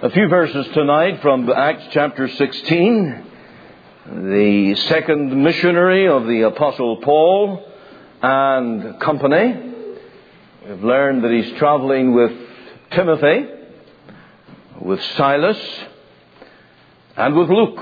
A few verses tonight from Acts chapter 16, the second missionary of the Apostle Paul and company. We've learned that he's traveling with Timothy, with Silas, and with Luke.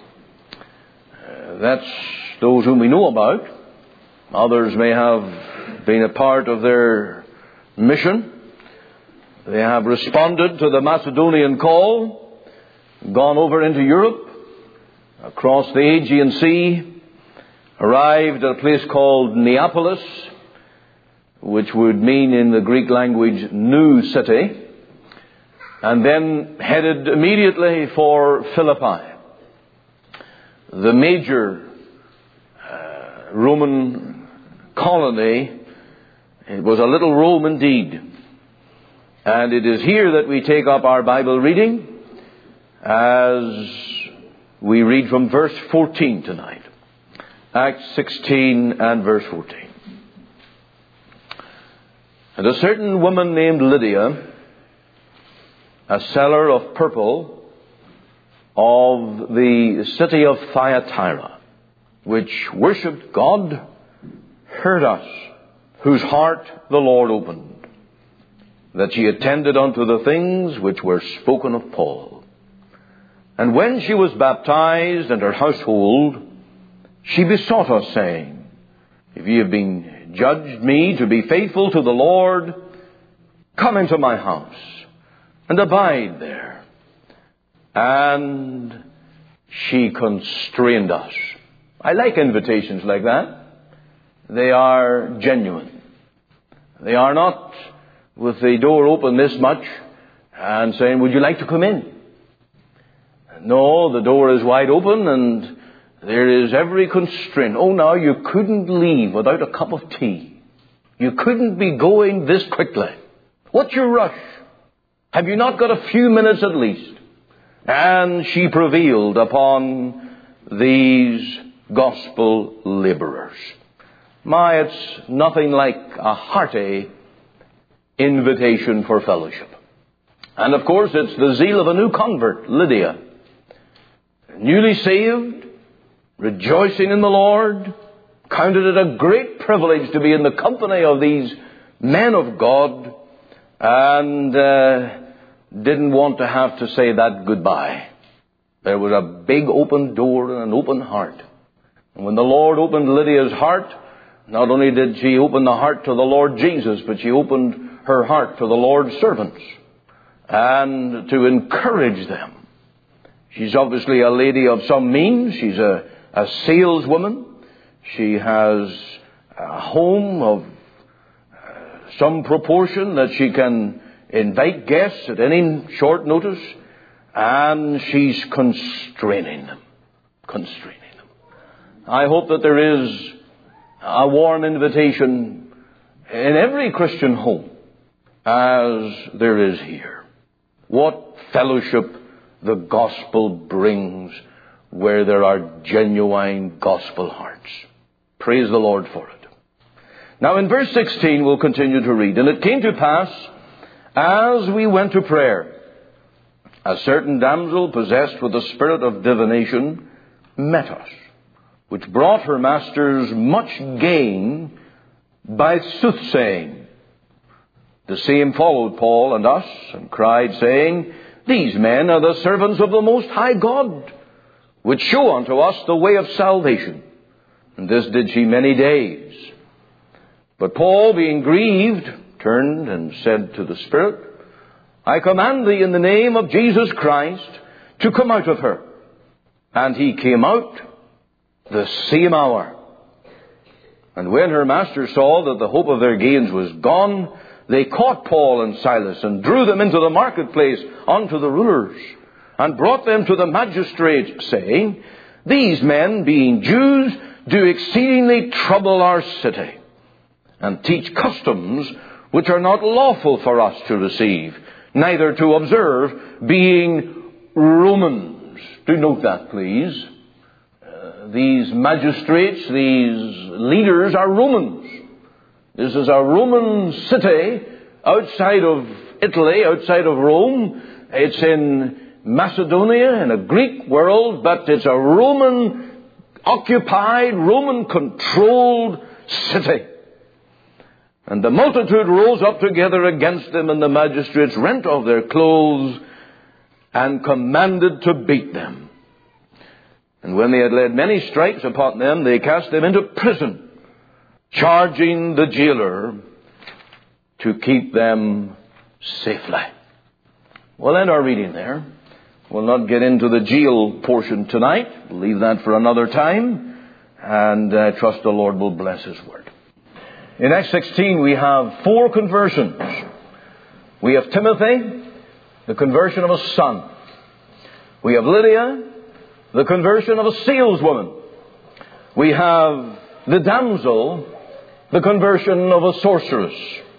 That's those whom we know about. Others may have been a part of their mission. They have responded to the Macedonian call, gone over into Europe, across the Aegean Sea, arrived at a place called Neapolis, which would mean in the Greek language, new city, and then headed immediately for Philippi, the major Roman colony. It was a little Rome indeed. And it is here that we take up our Bible reading as we read from verse 14 tonight. Acts 16 and verse 14. And a certain woman named Lydia, a seller of purple of the city of Thyatira, which worshipped God, heard us, whose heart the Lord opened, that she attended unto the things which were spoken of Paul. And when she was baptized and her household, she besought us, saying, If ye have been judged me to be faithful to the Lord, come into my house and abide there. And she constrained us. I like invitations like that. They are genuine. They are not with the door open this much and saying, would you like to come in? No, the door is wide open and there is every constraint. Oh, now you couldn't leave without a cup of tea. You couldn't be going this quickly. What's your rush? Have you not got a few minutes at least? And she prevailed upon these gospel laborers. My, it's nothing like a hearty invitation for fellowship. And of course, it's the zeal of a new convert, Lydia, newly saved, rejoicing in the Lord, counted it a great privilege to be in the company of these men of God, and didn't want to have to say that goodbye. There was a big open door and an open heart. And when the Lord opened Lydia's heart, not only did she open the heart to the Lord Jesus, but she opened her heart to the Lord's servants and to encourage them. She's obviously a lady of some means. She's a saleswoman. She has a home of some proportion that she can invite guests at any short notice, and she's constraining them. I hope that there is a warm invitation in every Christian home, as there is here. What fellowship the gospel brings where there are genuine gospel hearts. Praise the Lord for it. Now in verse 16 we'll continue to read. And it came to pass, as we went to prayer, a certain damsel possessed with the spirit of divination met us, which brought her masters much gain by soothsaying. The same followed Paul and us, and cried, saying, These men are the servants of the Most High God, which show unto us the way of salvation. And this did she many days. But Paul, being grieved, turned and said to the Spirit, I command thee in the name of Jesus Christ to come out of her. And he came out the same hour. And when her master saw that the hope of their gains was gone, they caught Paul and Silas and drew them into the marketplace unto the rulers, and brought them to the magistrates, saying, These men, being Jews, do exceedingly trouble our city, and teach customs which are not lawful for us to receive, neither to observe, being Romans. Do note that, please. These magistrates, these leaders are Romans. This is a Roman city outside of Italy, outside of Rome. It's in Macedonia, in a Greek world, but it's a Roman-occupied, Roman-controlled city. And the multitude rose up together against them, and the magistrates rent off their clothes and commanded to beat them. And when they had laid many stripes upon them, they cast them into prison, charging the jailer to keep them safely. We'll end our reading there. We'll not get into the jail portion tonight. We'll leave that for another time. And I trust the Lord will bless His Word. In Acts 16 we have 4 conversions. We have Timothy, the conversion of a son. We have Lydia, the conversion of a saleswoman. We have the damsel, the conversion of a sorceress.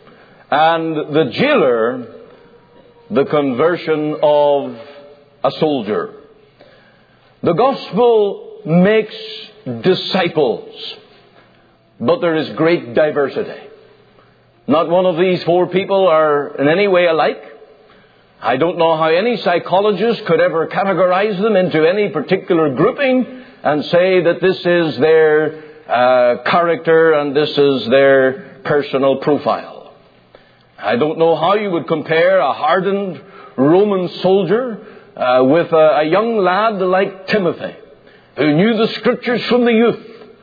And the jailer, the conversion of a soldier. The gospel makes disciples, but there is great diversity. Not one of these 4 people are in any way alike. I don't know how any psychologist could ever categorize them into any particular grouping and say that this is their character and this is their personal profile. I don't know how you would compare a hardened Roman soldier with a young lad like Timothy, who knew the Scriptures from the youth,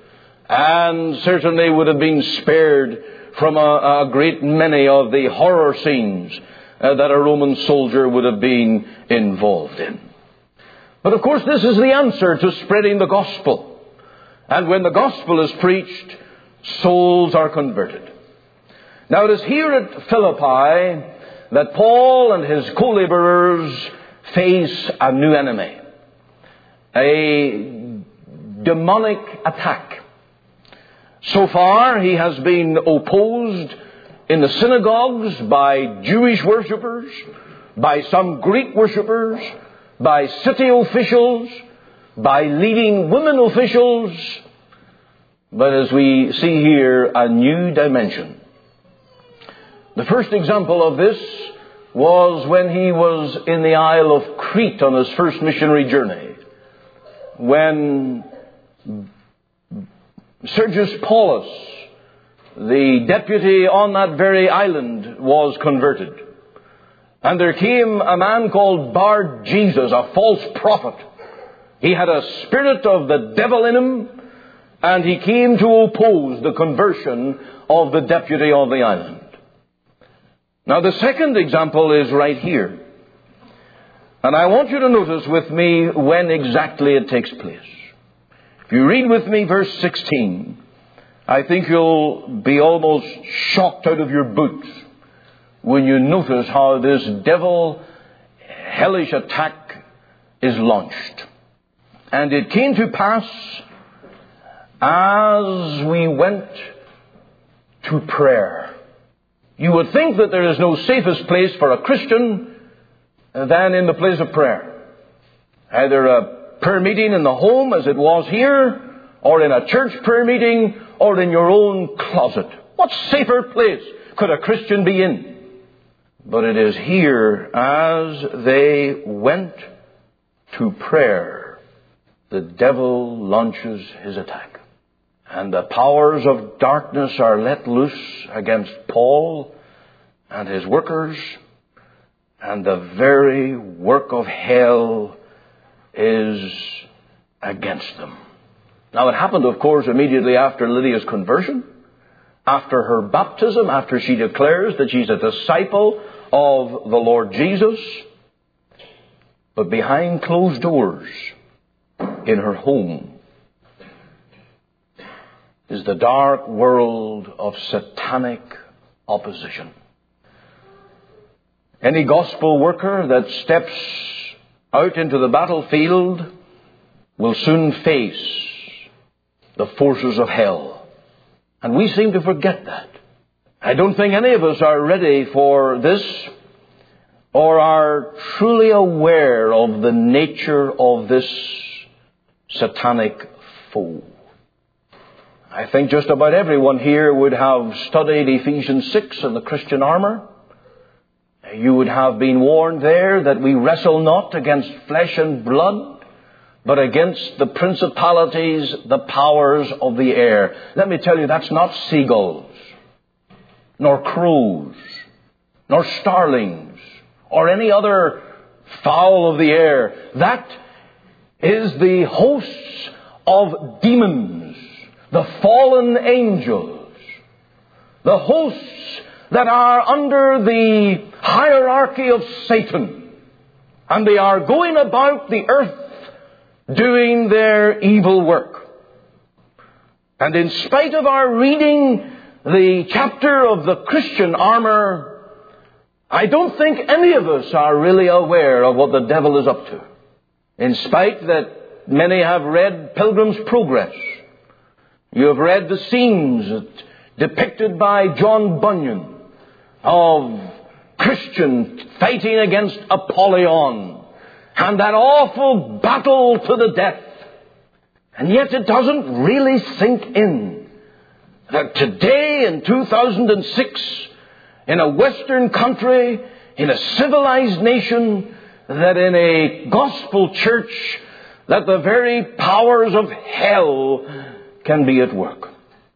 and certainly would have been spared from a great many of the horror scenes that a Roman soldier would have been involved in. But of course this is the answer to spreading the gospel. And when the gospel is preached, souls are converted. Now it is here at Philippi that Paul and his co-laborers face a new enemy. A demonic attack. So far he has been opposed in the synagogues by Jewish worshippers, by some Greek worshippers, by city officials, by leading women officials. But as we see here, a new dimension. The first example of this was when he was in the Isle of Crete on his first missionary journey, when Sergius Paulus, the deputy on that very island, was converted. And there came a man called Bar-Jesus, a false prophet. He had a spirit of the devil in him, and he came to oppose the conversion of the deputy on the island. Now the second example is right here. And I want you to notice with me when exactly it takes place. If you read with me verse 16, I think you'll be almost shocked out of your boots when you notice how this hellish attack is launched. And it came to pass as we went to prayer. You would think that there is no safest place for a Christian than in the place of prayer. Either a prayer meeting in the home as it was here, or in a church prayer meeting, or in your own closet. What safer place could a Christian be in? But it is here, as they went to prayer, the devil launches his attack. And the powers of darkness are let loose against Paul and his workers, and the very work of hell is against them. Now it happened, of course, immediately after Lydia's conversion, after her baptism, after she declares that she's a disciple of the Lord Jesus. But behind closed doors in her home is the dark world of satanic opposition. Any gospel worker that steps out into the battlefield will soon face the forces of hell. And we seem to forget that. I don't think any of us are ready for this or are truly aware of the nature of this satanic foe. I think just about everyone here would have studied Ephesians 6 and the Christian armor. You would have been warned there that we wrestle not against flesh and blood, but against the principalities, the powers of the air. Let me tell you, that's not seagulls, nor crows, nor starlings, or any other fowl of the air. That is the hosts of demons, the fallen angels, the hosts that are under the hierarchy of Satan, and they are going about the earth doing their evil work. And in spite of our reading the chapter of the Christian armor, I don't think any of us are really aware of what the devil is up to. In spite that many have read Pilgrim's Progress. You have read the scenes depicted by John Bunyan of Christians fighting against Apollyon and that awful battle to the death. And yet it doesn't really sink in that today in 2006, in a Western country, in a civilized nation, that in a gospel church, that the very powers of hell can be at work.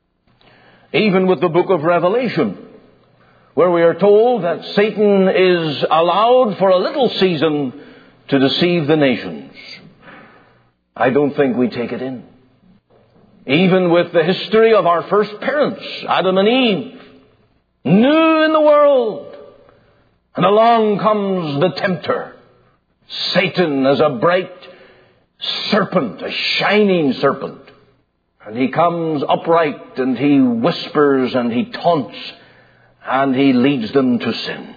Even with the book of Revelation, where we are told that Satan is allowed for a little season to deceive the nations. I don't think we take it in. Even with the history of our first parents, Adam and Eve, new in the world. And along comes the tempter, Satan, as a bright serpent, a shining serpent. And he comes upright and he whispers and he taunts and he leads them to sin.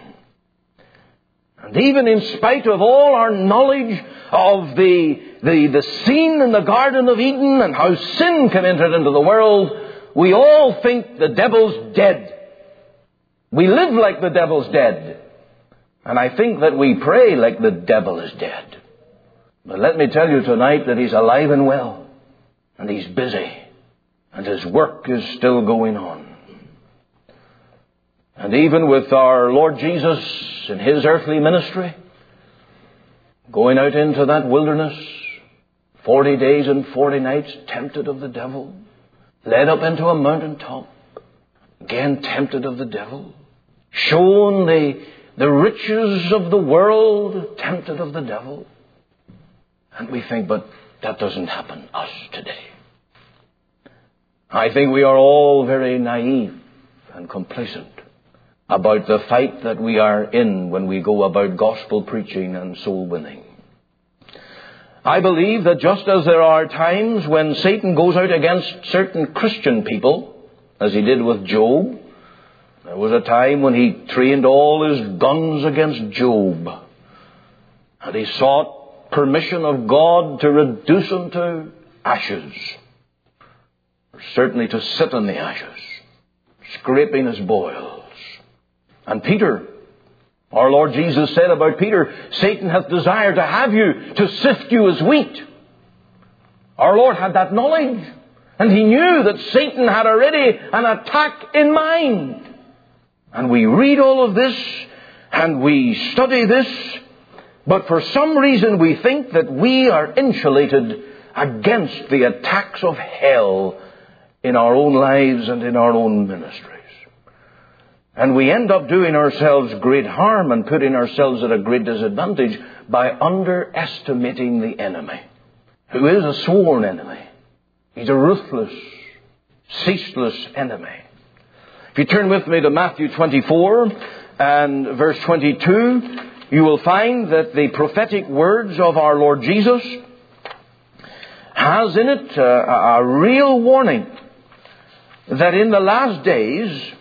And even in spite of all our knowledge of the scene in the Garden of Eden and how sin can enter into the world, we all think the devil's dead. We live like the devil's dead. And I think that we pray like the devil is dead. But let me tell you tonight that he's alive and well. And he's busy. And his work is still going on. And even with our Lord Jesus in his earthly ministry, going out into that wilderness, 40 days and 40 nights, tempted of the devil, led up into a mountaintop, again tempted of the devil, shown the riches of the world, tempted of the devil. And we think, but that doesn't happen us today. I think we are all very naive and complacent about the fight that we are in when we go about gospel preaching and soul winning. I believe that just as there are times when Satan goes out against certain Christian people, as he did with Job, there was a time when he trained all his guns against Job, and he sought permission of God to reduce him to ashes, or certainly to sit in the ashes, scraping his boils. And Peter, our Lord Jesus said about Peter, Satan hath desired to have you, to sift you as wheat. Our Lord had that knowledge. And he knew that Satan had already an attack in mind. And we read all of this, and we study this, but for some reason we think that we are insulated against the attacks of hell in our own lives and in our own ministries. And we end up doing ourselves great harm and putting ourselves at a great disadvantage by underestimating the enemy, who is a sworn enemy. He's a ruthless, ceaseless enemy. If you turn with me to Matthew 24 and verse 22, you will find that the prophetic words of our Lord Jesus has in it a real warning that in the last days,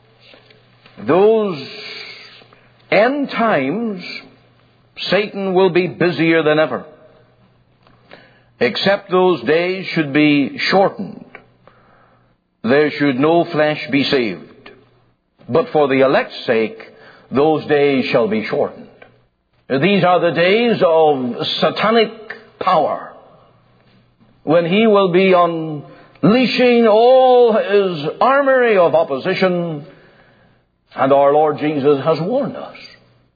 those end times, Satan will be busier than ever. Except those days should be shortened, there should no flesh be saved. But for the elect's sake, those days shall be shortened. These are the days of satanic power, when he will be unleashing all his armory of opposition. And our Lord Jesus has warned us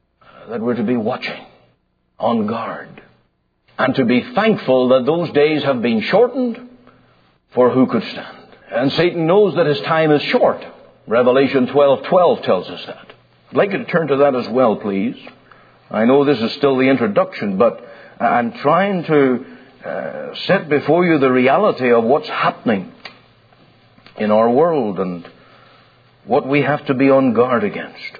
that we're to be watching, on guard, and to be thankful that those days have been shortened, for who could stand? And Satan knows that his time is short. Revelation 12:12 tells us that. I'd like you to turn to that as well, please. I know this is still the introduction, but I'm trying to set before you the reality of what's happening in our world and what we have to be on guard against.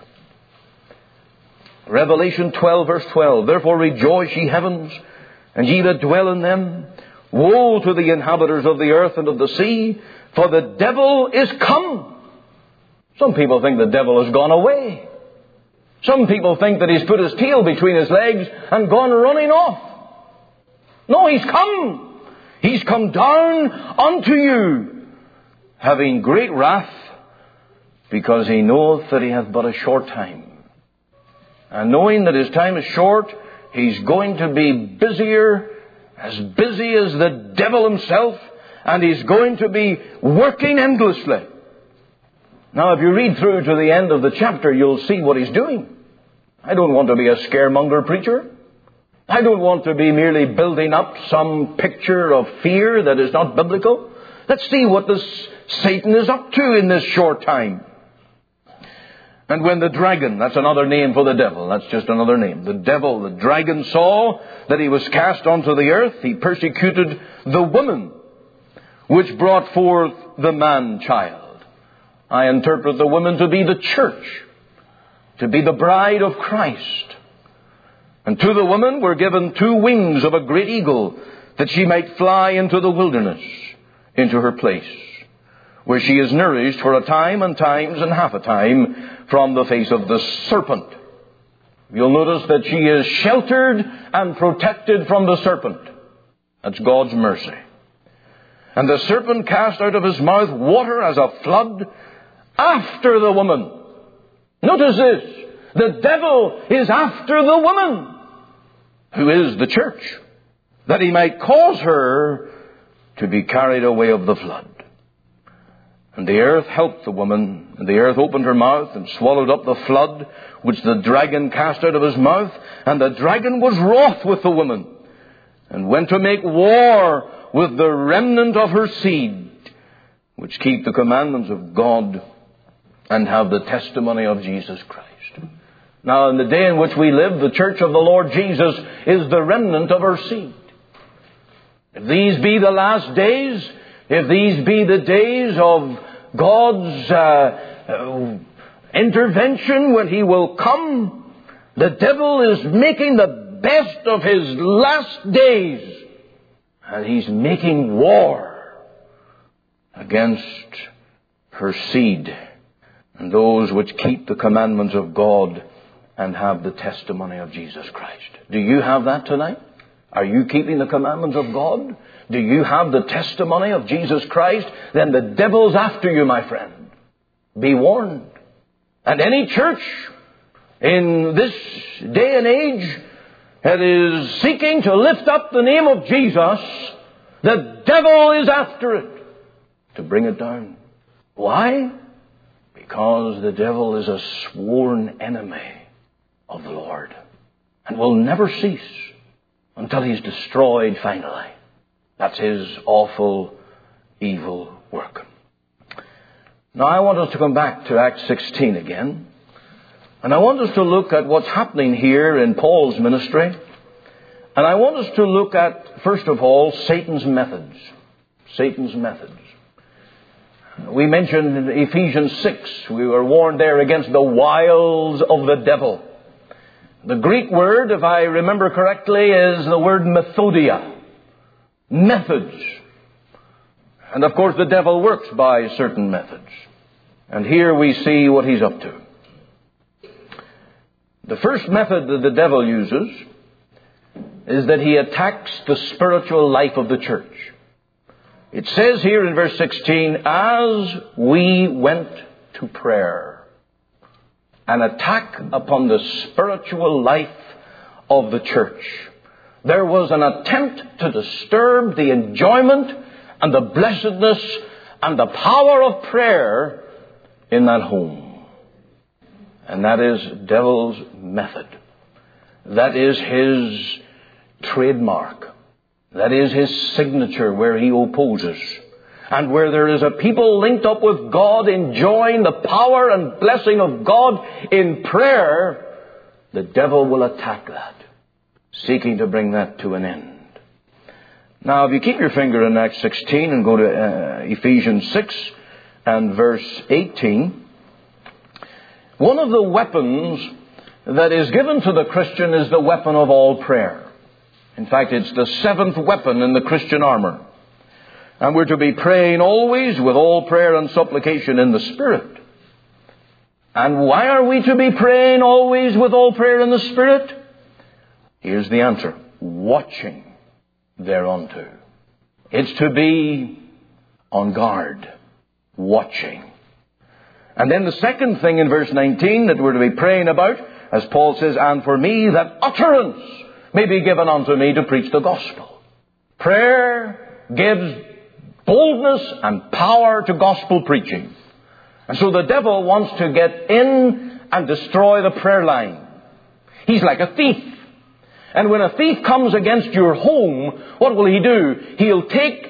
Revelation 12, verse 12. Therefore rejoice, ye heavens, and ye that dwell in them. Woe to the inhabitants of the earth and of the sea, for the devil is come. Some people think the devil has gone away. Some people think that he's put his tail between his legs and gone running off. No, he's come. He's come down unto you, having great wrath, because he knoweth that he hath but a short time. And knowing that his time is short, he's going to be busier, as busy as the devil himself, and he's going to be working endlessly. Now, if you read through to the end of the chapter, you'll see what he's doing. I don't want to be a scaremonger preacher. I don't want to be merely building up some picture of fear that is not biblical. Let's see what this Satan is up to in this short time. And when the dragon, that's another name for the devil, that's just another name. The devil, the dragon, saw that he was cast onto the earth, he persecuted the woman which brought forth the man-child. I interpret the woman to be the church, to be the bride of Christ. And to the woman were given 2 wings of a great eagle, that she might fly into the wilderness, into her place, where she is nourished for a time and times and half a time from the face of the serpent. You'll notice that she is sheltered and protected from the serpent. That's God's mercy. And the serpent cast out of his mouth water as a flood after the woman. Notice this. The devil is after the woman, who is the church, that he might cause her to be carried away of the flood. And the earth helped the woman, and the earth opened her mouth and swallowed up the flood which the dragon cast out of his mouth. And the dragon was wroth with the woman, and went to make war with the remnant of her seed, which keep the commandments of God and have the testimony of Jesus Christ. Now, in the day in which we live, the church of the Lord Jesus is the remnant of her seed. If these be the last days, if these be the days of God's intervention when he will come, the devil is making the best of his last days. And he's making war against her seed and those which keep the commandments of God and have the testimony of Jesus Christ. Do you have that tonight? Are you keeping the commandments of God? Do you have the testimony of Jesus Christ? Then the devil's after you, my friend. Be warned. And any church in this day and age that is seeking to lift up the name of Jesus, the devil is after it to bring it down. Why? Because the devil is a sworn enemy of the Lord and will never cease until he's destroyed finally. That's his awful, evil work. Now I want us to come back to Acts 16 again. And I want us to look at what's happening here in Paul's ministry. And I want us to look at, first of all, Satan's methods. Satan's methods. We mentioned in Ephesians 6, we were warned there against the wiles of the devil. The Greek word, if I remember correctly, is the word methodia. Methods. And of course the devil works by certain methods. And here we see what he's up to. The first method that the devil uses is that he attacks the spiritual life of the church. It says here in verse 16, as we went to prayer. An attack upon the spiritual life of the church. There was an attempt to disturb the enjoyment and the blessedness and the power of prayer in that home. And that is devil's method. That is his trademark. That is his signature where he opposes. And where there is a people linked up with God, enjoying the power and blessing of God in prayer, the devil will attack that, seeking to bring that to an end. Now, if you keep your finger in Acts 16 and go to Ephesians 6 and verse 18, one of the weapons that is given to the Christian is the weapon of all prayer. In fact, it's the seventh weapon in the Christian armor. And we're to be praying always with all prayer and supplication in the Spirit. And why are we to be praying always with all prayer in the Spirit? Here's the answer. Watching thereunto. It's to be on guard. Watching. And then the second thing in verse 19 that we're to be praying about, as Paul says, and for me that utterance may be given unto me to preach the gospel. Prayer gives boldness and power to gospel preaching. And so the devil wants to get in and destroy the prayer line. He's like a thief. And when a thief comes against your home, what will he do? He'll take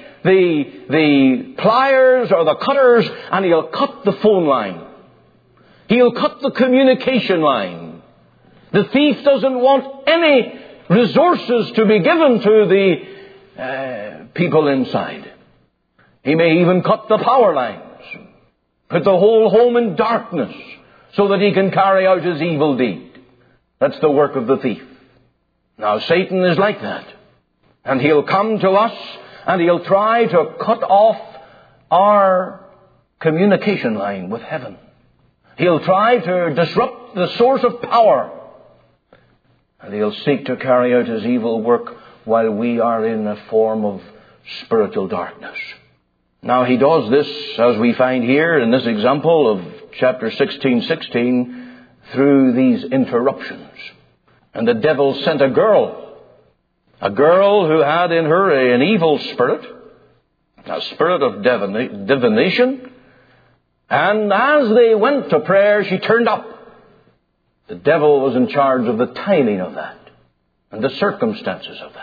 the pliers or the cutters and he'll cut the phone line. He'll cut the communication line. The thief doesn't want any resources to be given to the people inside. He may even cut the power lines, put the whole home in darkness so that he can carry out his evil deed. That's the work of the thief. Now, Satan is like that. And he'll come to us and he'll try to cut off our communication line with heaven. He'll try to disrupt the source of power. And he'll seek to carry out his evil work while we are in a form of spiritual darkness. Now, he does this, as we find here in this example of chapter 16, through these interruptions. And the devil sent a girl who had in her an evil spirit, a spirit of divination. And as they went to prayer, she turned up. The devil was in charge of the timing of that and the circumstances of that.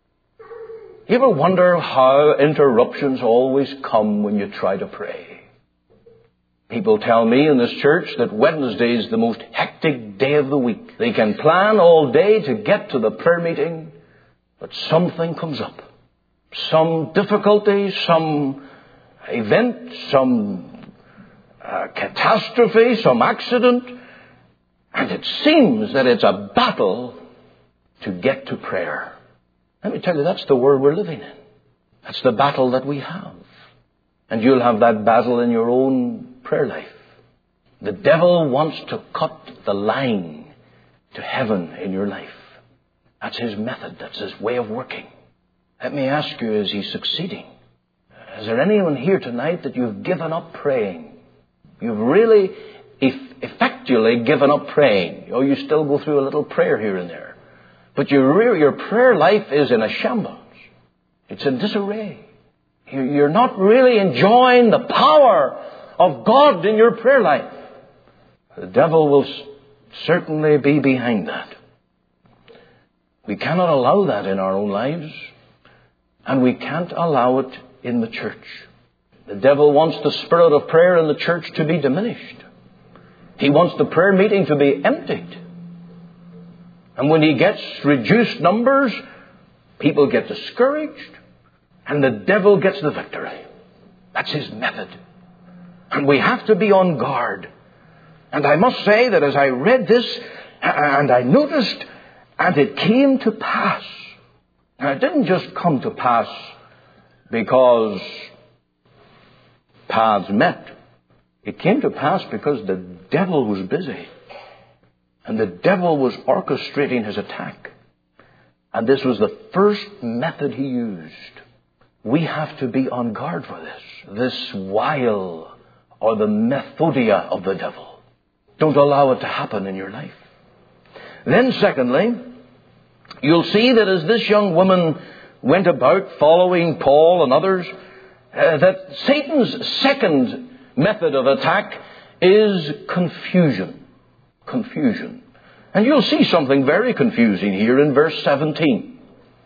You ever wonder how interruptions always come when you try to pray? People tell me in this church that Wednesday is the most hectic day of the week. They can plan all day to get to the prayer meeting, but something comes up. Some difficulty, some event, some catastrophe, some accident. And it seems that it's a battle to get to prayer. Let me tell you, that's the world we're living in. That's the battle that we have. And you'll have that battle in your own prayer life. The devil wants to cut the line to heaven in your life. That's his method. That's his way of working. Let me ask you, is he succeeding? Is there anyone here tonight that you've given up praying? You've really effectually given up praying. Oh, you still go through a little prayer here and there. But your prayer life is in a shambles. It's in disarray. You're not really enjoying the power of God in your prayer life. The devil will certainly be behind that. We cannot allow that in our own lives. And we can't allow it in the church. The devil wants the spirit of prayer in the church to be diminished. He wants the prayer meeting to be emptied. And when he gets reduced numbers, people get discouraged, and the devil gets the victory. That's his method. And we have to be on guard. And I must say that as I read this, and I noticed, and it came to pass. And it didn't just come to pass because paths met. It came to pass because the devil was busy. And the devil was orchestrating his attack. And this was the first method he used. We have to be on guard for this. This wile or the methodia of the devil. Don't allow it to happen in your life. Then secondly, you'll see that as this young woman went about following Paul and others, that Satan's second method of attack is confusion. Confusion. And you'll see something very confusing here in verse 17.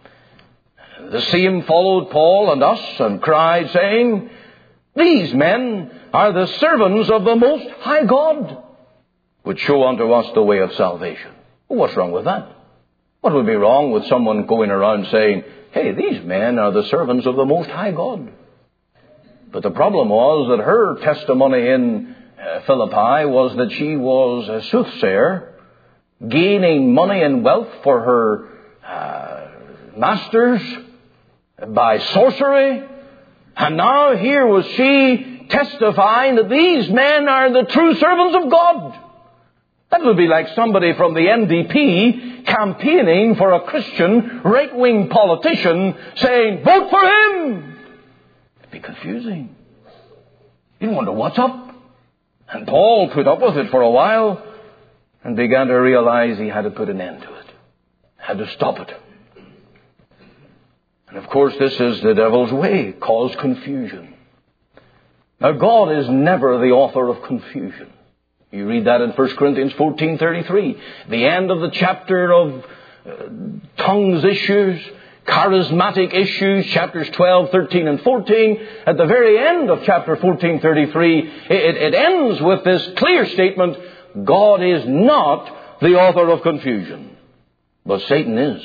The same followed Paul and us and cried, saying, These men are the servants of the Most High God, which show unto us the way of salvation. Well, what's wrong with that? What would be wrong with someone going around saying, Hey, these men are the servants of the Most High God? But the problem was that her testimony in Philippi was that she was a soothsayer, gaining money and wealth for her masters by sorcery. And now here was she testifying that these men are the true servants of God. That would be like somebody from the NDP campaigning for a Christian right-wing politician saying, Vote for him! It'd be confusing. You wonder what's up. And Paul put up with it for a while and began to realize he had to put an end to it. Had to stop it. And of course this is the devil's way, cause confusion. Now God is never the author of confusion. You read that in 1 Corinthians 14:33. The end of the chapter of tongues issues, charismatic issues, chapters 12, 13, and 14. At the very end of chapter 14:33, it ends with this clear statement, God is not the author of confusion. But Satan is.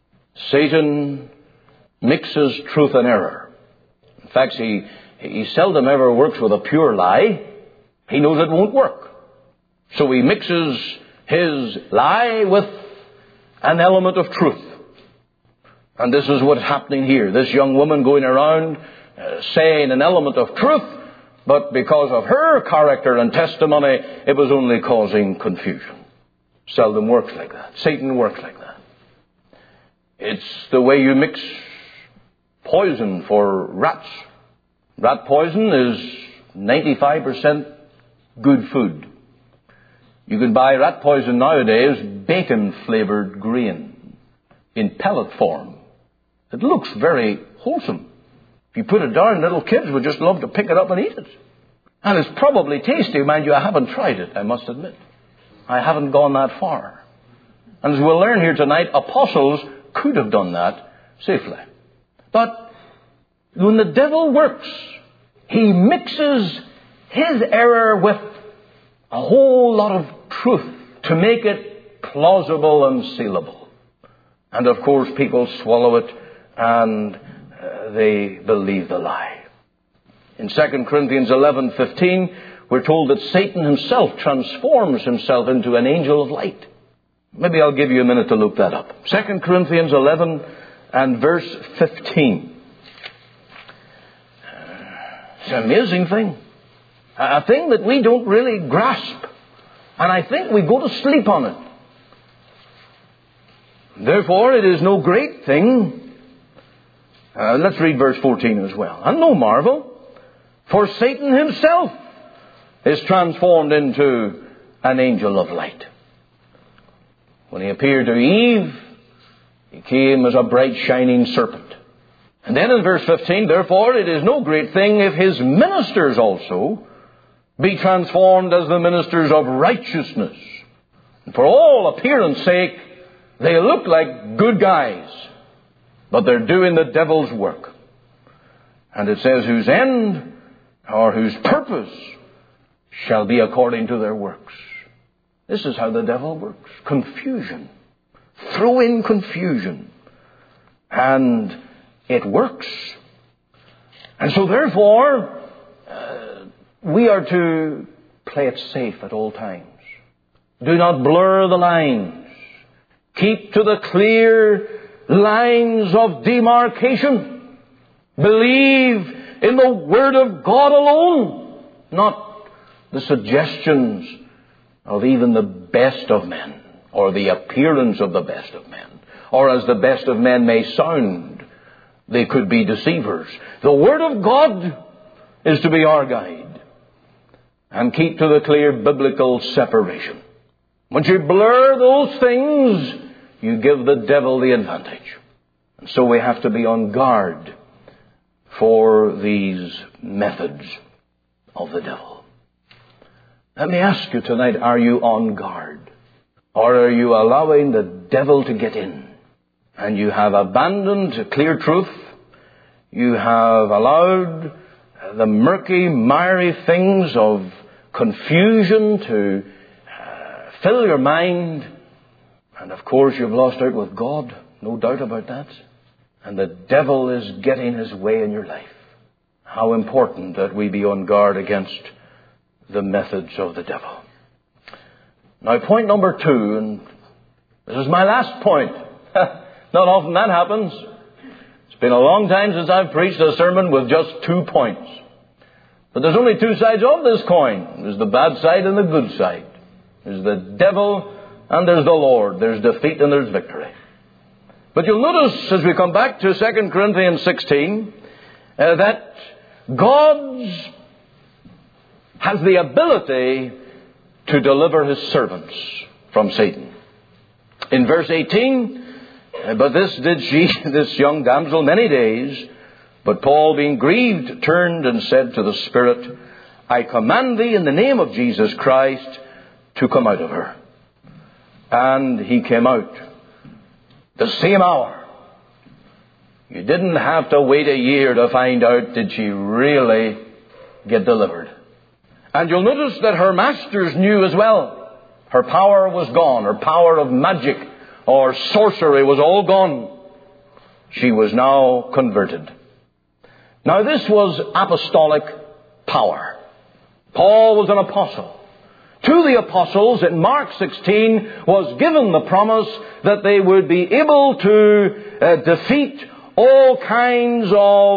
Satan mixes truth and error. In fact, he seldom ever works with a pure lie. He knows it won't work. So he mixes his lie with an element of truth. And this is what's happening here. This young woman going around saying an element of truth, but because of her character and testimony, it was only causing confusion. Seldom works like that. Satan works like that. It's the way you mix poison for rats. Rat poison is 95% good food. You can buy rat poison nowadays, bacon-flavored grain, in pellet form. It looks very wholesome. If you put it down, little kids would just love to pick it up and eat it. And it's probably tasty. Mind you, I haven't tried it, I must admit. I haven't gone that far. And as we'll learn here tonight, apostles could have done that safely. But when the devil works, he mixes his error with a whole lot of truth to make it plausible and sealable. And of course, people swallow it and they believe the lie. In 2 Corinthians 11:15, we're told that Satan himself transforms himself into an angel of light. Maybe I'll give you a minute to look that up. 2 Corinthians 11 and verse 15. It's an amazing thing. A thing that we don't really grasp. And I think we go to sleep on it. Therefore, it is no great thing. Let's read verse 14 as well. And no marvel, for Satan himself is transformed into an angel of light. When he appeared to Eve, he came as a bright shining serpent. And then in verse 15, therefore it is no great thing if his ministers also be transformed as the ministers of righteousness. And for all appearance sake, they look like good guys, but they're doing the devil's work. And it says, whose end or whose purpose shall be according to their works. This is how the devil works. Confusion. Throw in confusion. And it works. And so therefore, we are to play it safe at all times. Do not blur the lines. Keep to the clear lines of demarcation. Believe in the Word of God alone, not the suggestions of even the best of men, or the appearance of the best of men, or as the best of men may sound, they could be deceivers. The Word of God is to be our guide. And keep to the clear biblical separation. Once you blur those things, you give the devil the advantage. And so we have to be on guard for these methods of the devil. Let me ask you tonight, are you on guard? Or are you allowing the devil to get in? And you have abandoned clear truth. You have allowed the murky, miry things of confusion to fill your mind. And of course you've lost out with God. No doubt about that. And the devil is getting his way in your life. How important that we be on guard against the methods of the devil. Now, point number 2, and this is my last point. Not often that happens. It's been a long time since I've preached a sermon with just 2 points. But there's only 2 sides of this coin. There's the bad side and the good side. There's the devil and there's the Lord. There's defeat and there's victory. But you'll notice as we come back to 2 Corinthians 16 that God has the ability to deliver his servants from Satan. In verse 18, but this did she, this young damsel, many days. But Paul, being grieved, turned and said to the Spirit, I command thee in the name of Jesus Christ to come out of her. And he came out the same hour. You didn't have to wait a year to find out did she really get delivered. And you'll notice that her masters knew as well. Her power was gone. Her power of magic or sorcery was all gone. She was now converted. Now this was apostolic power. Paul was an apostle. To the apostles in Mark 16 was given the promise that they would be able to defeat all kinds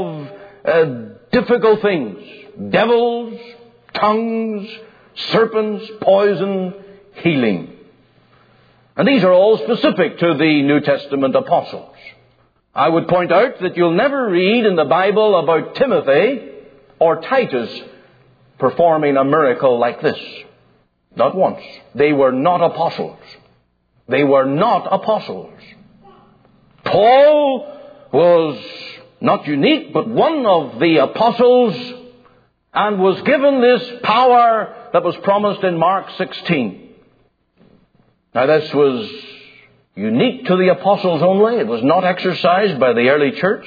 of difficult things. Devils, tongues, serpents, poison, healing. And these are all specific to the New Testament apostles. I would point out that you'll never read in the Bible about Timothy or Titus performing a miracle like this. Not once. They were not apostles. They were not apostles. Paul was not unique, but one of the apostles, and was given this power that was promised in Mark 16. Now this was unique to the apostles only. It was not exercised by the early church.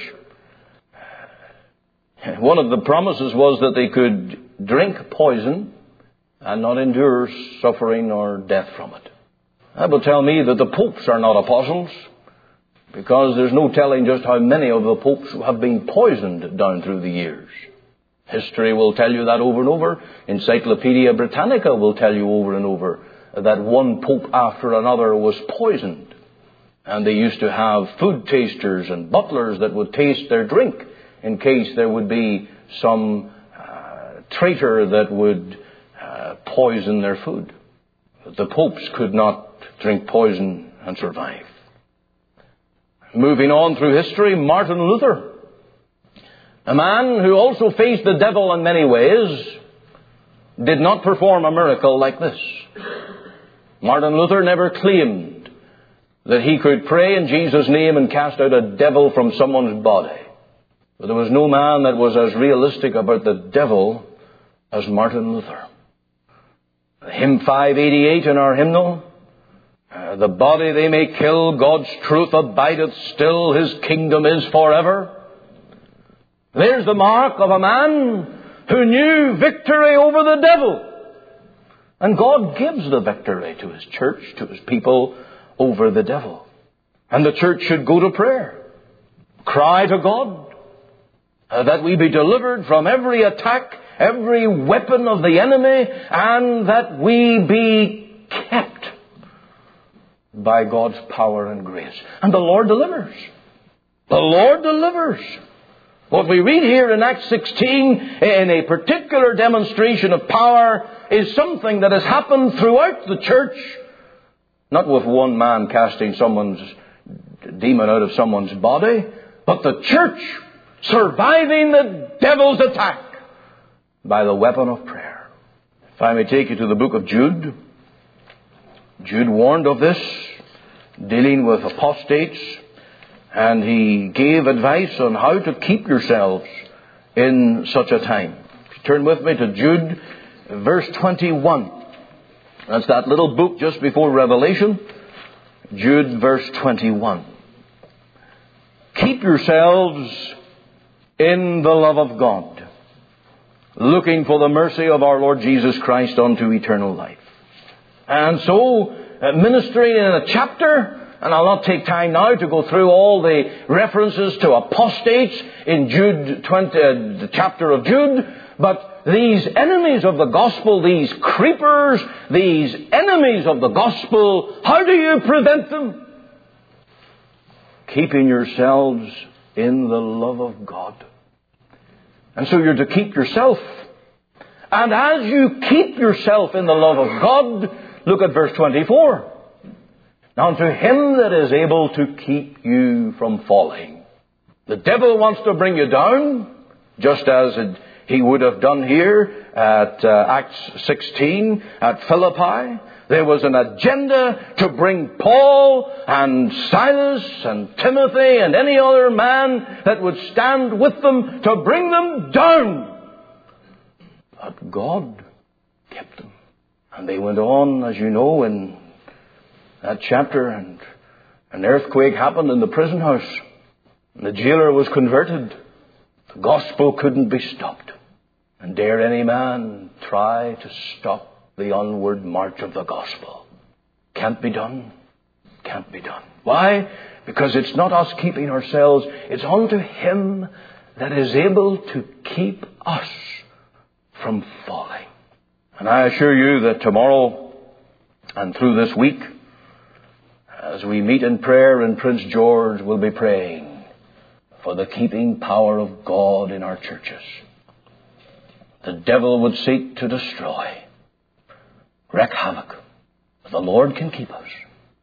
One of the promises was that they could drink poison and not endure suffering or death from it. That will tell me that the popes are not apostles, because there's no telling just how many of the popes have been poisoned down through the years. History will tell you that over and over. Encyclopedia Britannica will tell you over and over that one pope after another was poisoned. And they used to have food tasters and butlers that would taste their drink in case there would be some traitor that would poison their food. The popes could not drink poison and survive. Moving on through history, Martin Luther, a man who also faced the devil in many ways, did not perform a miracle like this. Martin Luther never claimed that he could pray in Jesus' name and cast out a devil from someone's body. But there was no man that was as realistic about the devil as Martin Luther. Hymn 588 in our hymnal, the body they may kill, God's truth abideth still, his kingdom is forever. There's the mark of a man who knew victory over the devil. And God gives the victory to his church, to his people, over the devil. And the church should go to prayer. Cry to God that we be delivered from every attack, every weapon of the enemy, and that we be kept by God's power and grace. And the Lord delivers. The Lord delivers. What we read here in Acts 16 in a particular demonstration of power is something that has happened throughout the church, not with one man casting someone's demon out of someone's body, but the church surviving the devil's attack by the weapon of prayer. If I may take you to the book of Jude. Jude warned of this, dealing with apostates, and he gave advice on how to keep yourselves in such a time. If you turn with me to Jude, verse 21. That's that little book just before Revelation. Jude verse 21. Keep yourselves in the love of God, looking for the mercy of our Lord Jesus Christ unto eternal life. And so, ministering in a chapter, and I'll not take time now to go through all the references to apostates in Jude 20, the chapter of Jude, but these enemies of the gospel, these creepers, these enemies of the gospel, how do you prevent them? Keeping yourselves in the love of God. And so you're to keep yourself. And as you keep yourself in the love of God, look at verse 24. Now unto him that is able to keep you from falling. The devil wants to bring you down, just as he would have done here at Acts 16 at Philippi. There was an agenda to bring Paul and Silas and Timothy and any other man that would stand with them to bring them down. But God kept them. And they went on, as you know, in that chapter, and an earthquake happened in the prison house. And the jailer was converted. The gospel couldn't be stopped. And dare any man try to stop the onward march of the gospel. Can't be done. Can't be done. Why? Because it's not us keeping ourselves. It's unto him that is able to keep us from falling. And I assure you that tomorrow and through this week, as we meet in prayer in Prince George, we'll be praying for the keeping power of God in our churches. The devil would seek to destroy, wreak havoc. But the Lord can keep us.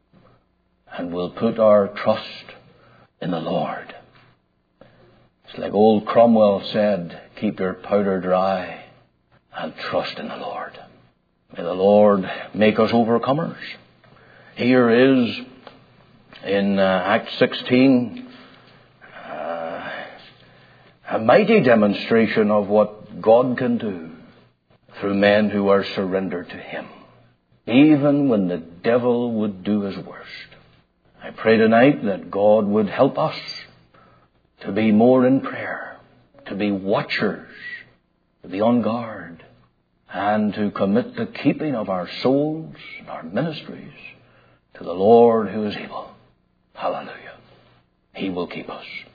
And we'll put our trust in the Lord. It's like old Cromwell said, keep your powder dry and trust in the Lord. May the Lord make us overcomers. Here is in Acts 16 a mighty demonstration of what God can do through men who are surrendered to him, even when the devil would do his worst. I pray tonight that God would help us to be more in prayer, to be watchers, to be on guard, and to commit the keeping of our souls and our ministries to the Lord who is able. Hallelujah. He will keep us.